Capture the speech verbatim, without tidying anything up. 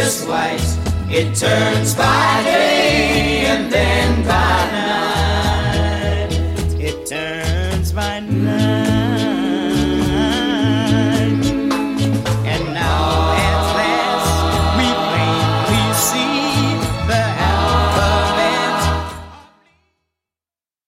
just white. It turns by day and then by night. It turns by night.